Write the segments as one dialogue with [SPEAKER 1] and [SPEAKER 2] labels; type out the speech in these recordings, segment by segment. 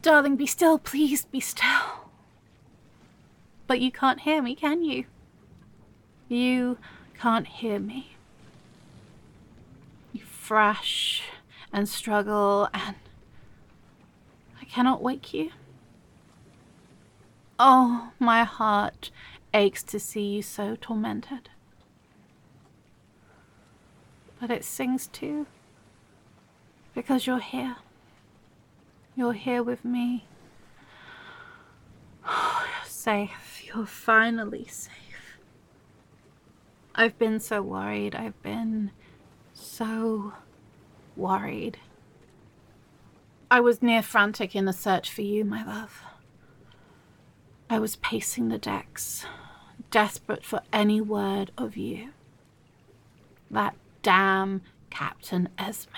[SPEAKER 1] Darling, be still, please, be still. But you can't hear me, can you? You can't hear me. You thrash and struggle, and I cannot wake you. Oh, my heart aches to see you so tormented. But it sings too, because you're here. You're here with me. Oh, you're safe. You're finally safe. I've been so worried. I've been so worried. I was near frantic in the search for you, my love. I was pacing the decks, desperate for any word of you. That damn Captain Esme.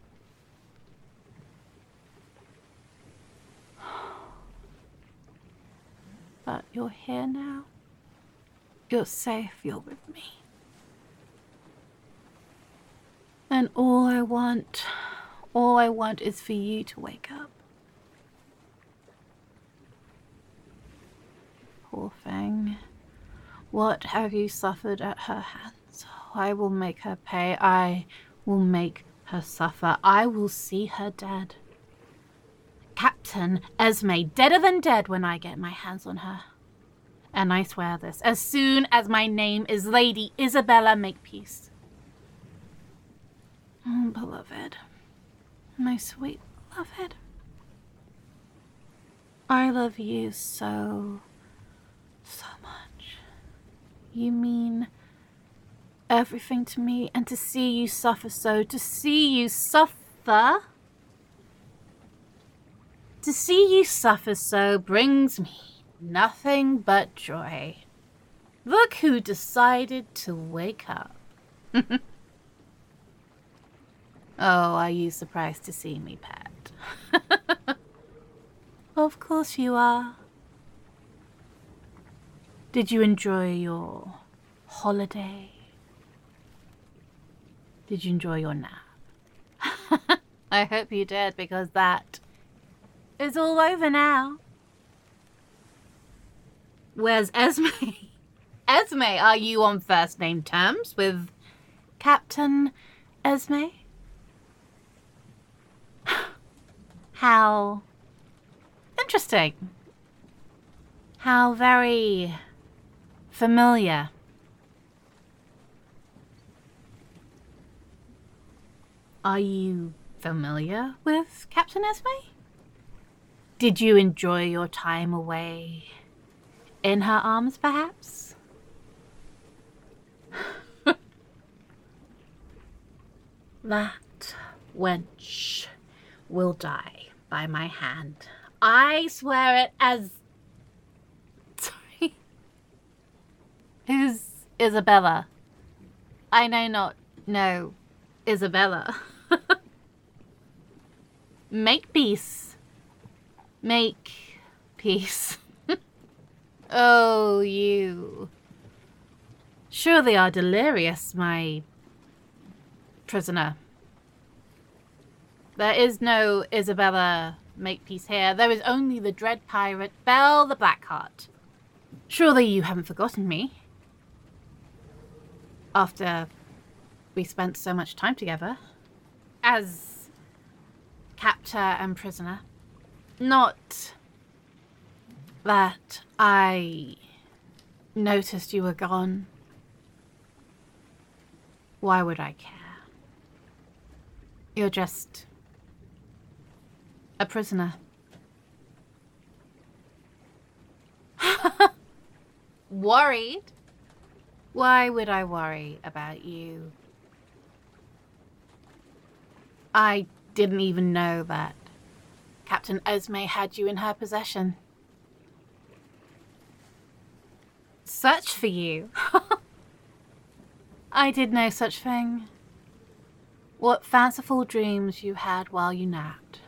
[SPEAKER 1] But you're here now. You're safe, you're with me. And all I want is for you to wake up. Poor thing. What have you suffered at her hands? I will make her pay. I will make her suffer. I will see her dead. Captain Esme, deader than dead when I get my hands on her. And I swear this, as soon as my name is Lady Isabella Makepeace. Oh, beloved. My sweet beloved. I love you so much. You mean everything to me, and to see you suffer so, to see you suffer so brings me nothing but joy. Look who decided to wake up. Oh, are you surprised to see me, pet? Of course you are. Did you enjoy your holiday? Did you enjoy your nap? I hope you did, because that is all over now. Where's Esme? Esme, are you on first name terms with Captain Esme? How interesting. How very familiar. Are you familiar with Captain Esme? Did you enjoy your time away in her arms, perhaps? That wench will die by my hand. I swear it as... Sorry. Who's Isabella? I know Isabella. Make peace. Make peace. Oh, you surely are delirious, my prisoner. There is no Isabella Makepeace here. There is only the dread pirate Belle the Blackheart. Surely you haven't forgotten me. After we spent so much time together. As captor and prisoner. Not that I noticed you were gone. Why would I care? You're just a prisoner. Worried? Why would I worry about you? I didn't even know that Captain Esme had you in her possession. Search for you? I did no such thing. What fanciful dreams you had while you napped.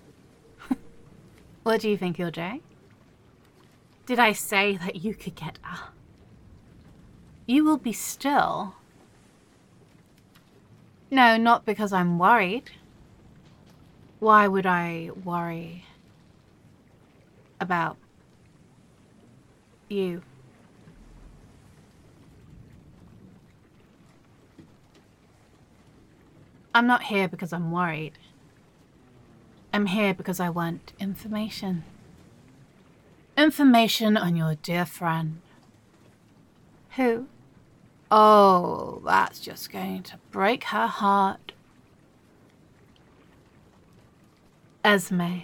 [SPEAKER 1] What do you think you're doing? Did I say that you could get up? You will be still. No, not because I'm worried. Why would I worry? about you. I'm not here because I'm worried. I'm here because I want information. Information on your dear friend. Who? Oh, that's just going to break her heart. Esme.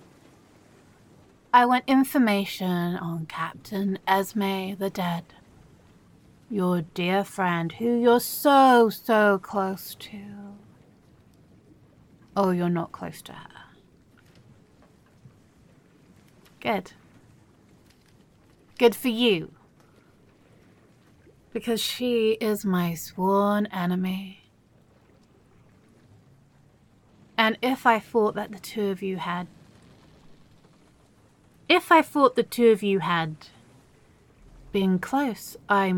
[SPEAKER 1] I want information on Captain Esme the Dead. Your dear friend who you're so close to. Oh, you're not close to her. Good. Good for you. Because she is my sworn enemy. And if I thought that the two of you had... been close, I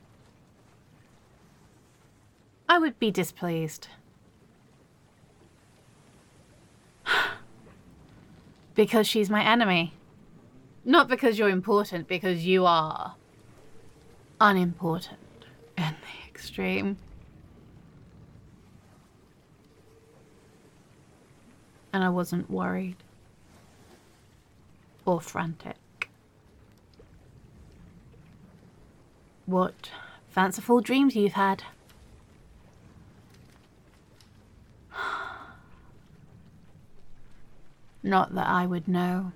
[SPEAKER 1] would be displeased. Because she's my enemy. Not because you're important, because you are unimportant in the extreme. And I wasn't worried or frantic. What fanciful dreams you've had. Not that I would know.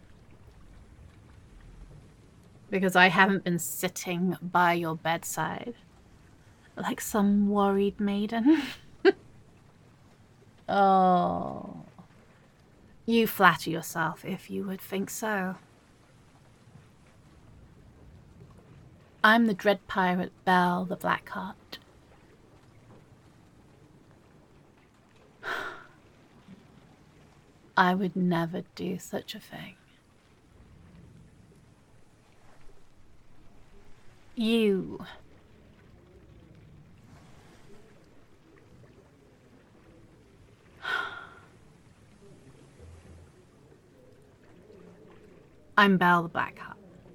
[SPEAKER 1] Because I haven't been sitting by your bedside like some worried maiden. Oh. You flatter yourself if you would think so. I'm the dread pirate Belle the Blackheart. I would never do such a thing. You. I'm Belle the Blackheart.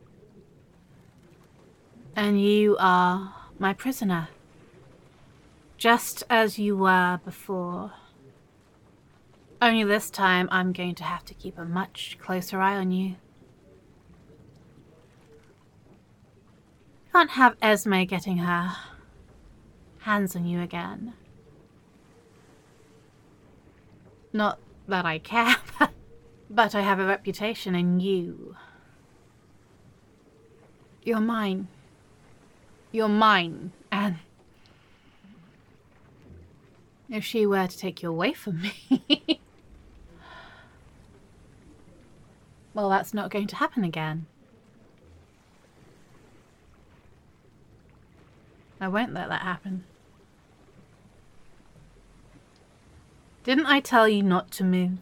[SPEAKER 1] And you are my prisoner. Just as you were before. Only this time I'm going to have to keep a much closer eye on you. Can't have Esme getting her hands on you again. Not that I care, but I have a reputation and you. You're mine. You're mine, and if she were to take you away from me, well, that's not going to happen again. I won't let that happen. Didn't I tell you not to move?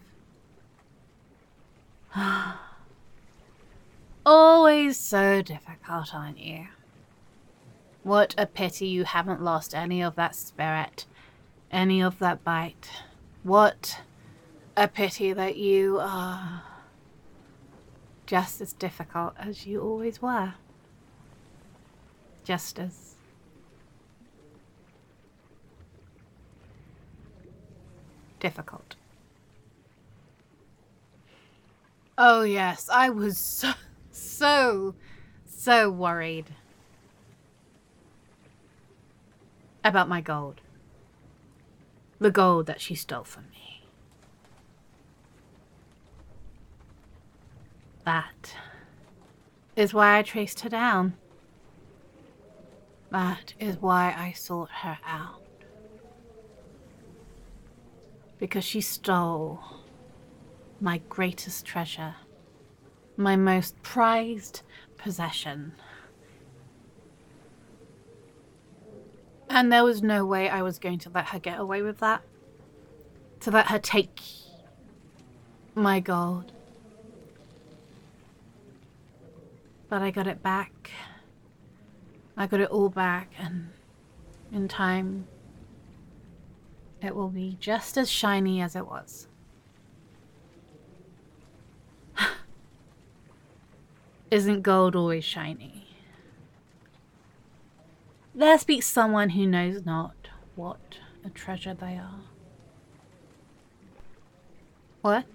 [SPEAKER 1] Always so difficult, aren't you? What a pity you haven't lost any of that spirit, any of that bite. What a pity that you are just as difficult as you always were. Just as difficult. Oh yes, I was so worried about my gold. The gold that she stole from me. That is why I traced her down. That is why I sought her out. Because she stole my greatest treasure, my most prized possession. And there was no way I was going to let her get away with that. To let her take my gold. But I got it back. I got it all back, and in time, it will be just as shiny as it was. Isn't gold always shiny? There speaks someone who knows not what a treasure they are. What?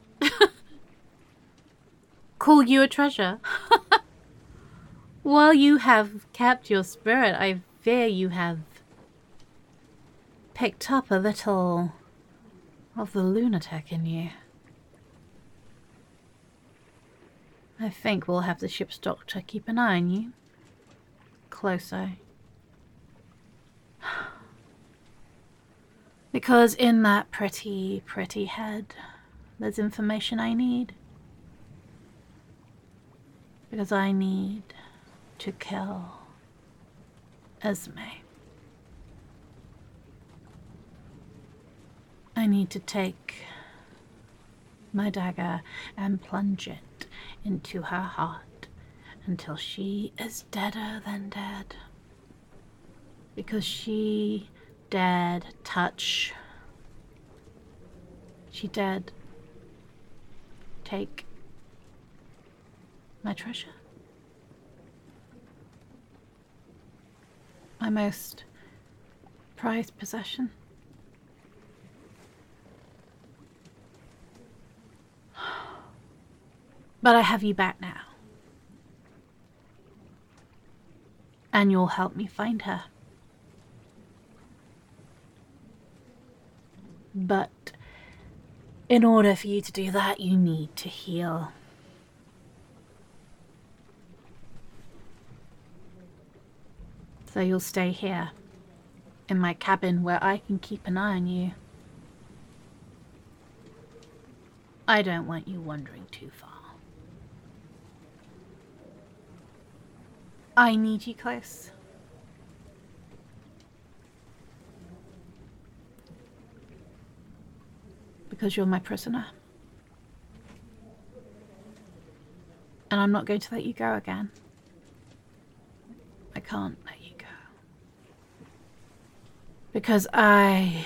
[SPEAKER 1] Call you a treasure? While you have kept your spirit, I fear you have picked up a little of the lunatic in you. I think we'll have the ship's doctor keep an eye on you. Closer. Because in that pretty, pretty head, there's information I need. Because I need to kill Esme. I need to take my dagger and plunge it into her heart until she is deader than dead. Because she dared touch. She dared take my treasure. My most prized possession. But I have you back now. And you'll help me find her. But in order for you to do that, you need to heal. So you'll stay here, in my cabin where I can keep an eye on you. I don't want you wandering too far. I need you close. Because you're my prisoner. And I'm not going to let you go again. I can't let you go. Because I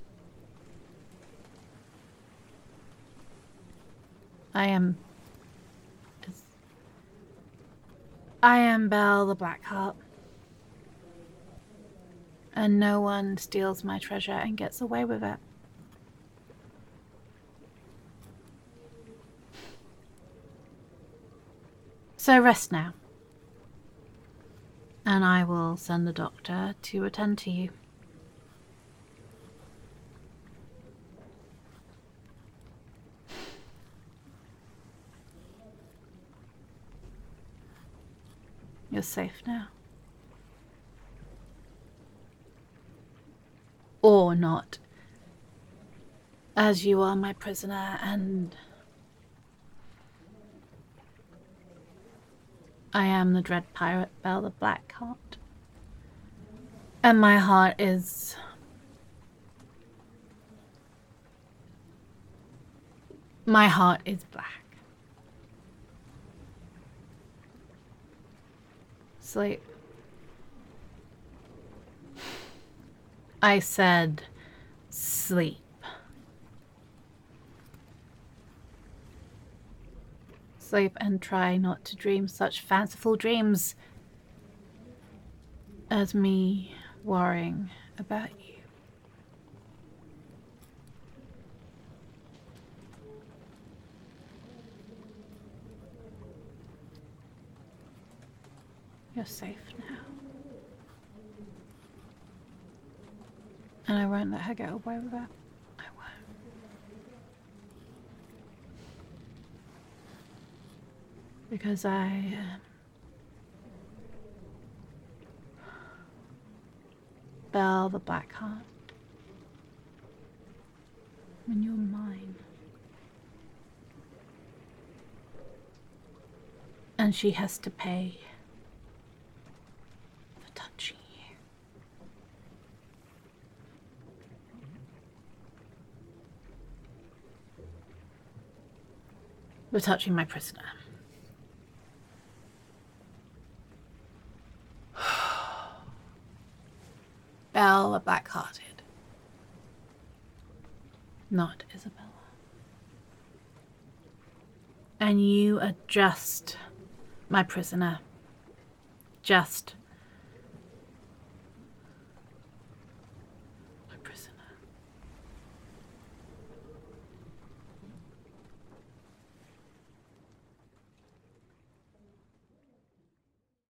[SPEAKER 1] am Belle the Blackheart. And no one steals my treasure and gets away with it. So rest now. And I will send the doctor to attend to you. You're safe now. Or not. As you are my prisoner, and I am the dread pirate Belle the Blackheart. And my heart is black. Sleep. I said sleep. Sleep and try not to dream such fanciful dreams as me worrying about you. You're safe now. And I won't let her get away with that. I won't. Because I Belle the Blackheart. And you're mine. And she has to pay for touching you. For touching my prisoner. Belle the Blackhearted. Not Isabella. And you are just my prisoner. Just